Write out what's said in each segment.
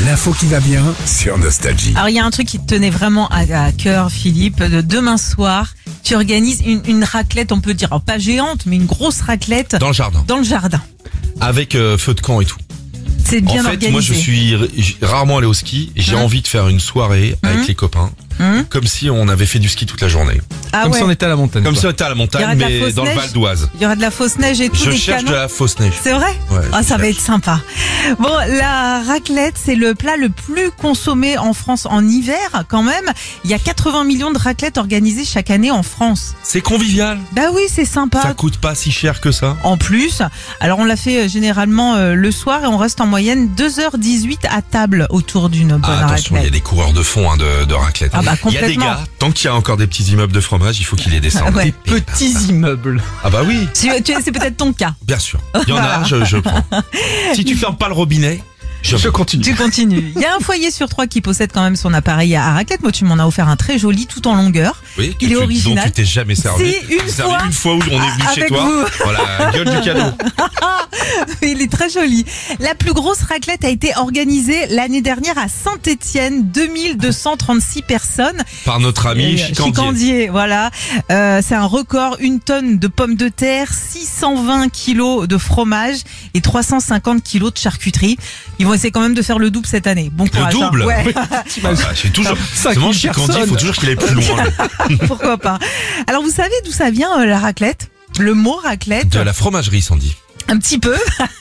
L'info qui va bien sur Nostalgie. Alors il y a un truc qui te tenait vraiment à cœur, Philippe. Demain soir, tu organises une raclette, on peut dire, alors pas géante, mais une grosse raclette. Dans le jardin. Dans le jardin. Avec feu de camp et tout. C'est bien En fait, organisé. moi je suis rarement allé au ski. J'ai envie de faire une soirée avec les copains. Comme si on avait fait du ski toute la journée. Ah Comme ouais. si on était à la montagne. Comme quoi. si on était à la Il y montagne, aura de la mais fausse dans le neige. Val d'Oise. Il y aura de la fausse neige et tout, Je des cherche canons. de la fausse neige. C'est vrai? Ouais, Ah, je ça va cherche. être sympa. Bon, la raclette, c'est le plat le plus consommé en France en hiver, quand même. Il y a 80 millions de raclettes organisées chaque année en France. C'est convivial. Bah oui, c'est sympa. Ça coûte pas si cher que ça. En plus, alors on l'a fait généralement le soir et on reste en moyenne 2h18 à table autour d'une bonne Ah, attention, il y a raclette. des coureurs de fond de raclette. Ah bah, il y a des complètement. gars, tant qu'il y a encore des petits immeubles de fromage, il faut qu'ils les descendent. Ah ouais. Des petits immeubles. Ah bah oui, C'est peut-être ton cas. bien sûr. Il y en a, je prends. Si tu fermes pas le robinet, Je continue. Tu continues. Il y a un foyer sur 3 qui possède quand même son appareil à raclette. Moi, tu m'en as offert un très joli, tout en longueur. oui, Il est original. dont tu t'es jamais servi. Si, une Tu t'es servi fois. une fois où on est venu chez Avec toi. vous. Voilà, gueule du cadeau. Il est très joli. La plus grosse raclette a été organisée l'année dernière à Saint-Étienne. 2236 personnes. Par notre ami Chicandier. Voilà. C'est un record. 1 tonne de pommes de terre, 620 kilos de fromage et 350 kilos de charcuterie. Ils vont essayer quand même de faire le double cette année. Bon Le courage. hein. double Ouais. Ah, c'est toujours. 5 C'est moi 000 Chicandier, il personnes. faut toujours qu'il aille plus loin. Pourquoi pas. Alors, vous savez d'où ça vient, la raclette? Le mot raclette? De la fromagerie, Sandy. Un petit peu.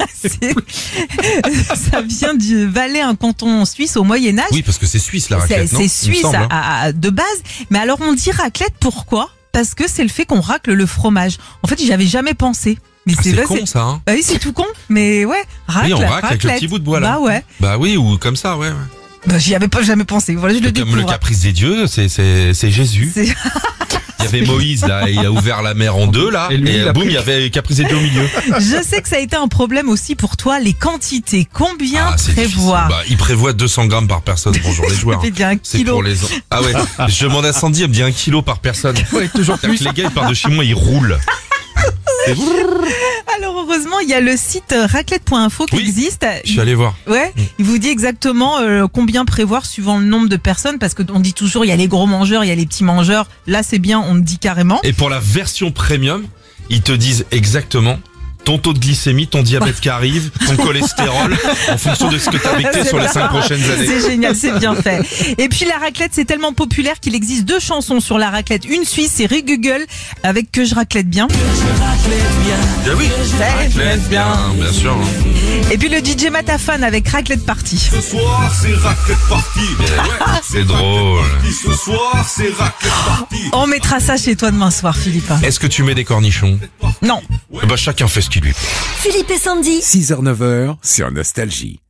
Ça vient du Valais, un canton suisse au Moyen-Âge. Oui, parce que c'est suisse la C'est raclette, non c'est Il me suisse semble, hein. de base. Mais alors, on dit raclette, pourquoi? Parce que c'est le fait qu'on racle le fromage. En fait, j'y avais jamais pensé. Mais Ah, c'est vrai, con ça, hein. Bah oui, c'est tout con. Mais ouais, Oui, on racle avec le raclette. petit bout de bois là. Bah ouais. Bah oui, ou comme ça, ouais. Bah, j'y avais pas jamais pensé. Voilà, je le Comme le découvre. caprice des dieux, c'est Jésus. C'est- Il y avait Moïse là, il a ouvert la mer en deux là, Et lui, il a boum, pris- il y avait caprice des dieux au milieu. Je sais que ça a été un problème aussi pour toi, les quantités. Combien Ah, c'est prévoir? difficile. Bah, il prévoit 200 grammes par personne. Bonjour les joueurs. Ça fait bien un C'est kilo. pour les. Ah ouais. Je demande à Sandy, elle me dit 1 kilo par personne. Ouais, toujours C'est-à-dire plus. que les gars, ils partent de chez moi, ils roulent. Alors heureusement, il y a le site raclette.info qui Oui. existe. Je suis allé voir. Ouais, il vous dit exactement combien prévoir suivant le nombre de personnes, parce qu'on dit toujours il y a les gros mangeurs, il y a les petits mangeurs. Là, c'est bien, on le dit carrément. Et pour la version premium, ils te disent exactement ton taux de glycémie, ton diabète qui arrive, ton cholestérol, en fonction de ce que tu as vécu C'est sur les bien. 5 prochaines années. C'est génial, c'est bien fait. Et puis la raclette, c'est tellement populaire qu'il existe 2 chansons sur la raclette. Une suisse, c'est Google avec Que je raclette bien. Ah oui, raclette, bien sûr. Et puis le DJ Matafan avec Raclette Party. Ce soir, c'est raclette party. C'est drôle. Ce soir, c'est raclette party. On mettra ça chez toi demain soir, Philippe. Est-ce que tu mets des cornichons? Non. Eh ben, chacun fait ce qu'il lui plaît. Philippe et Sandy. 6h-9h sur Nostalgie.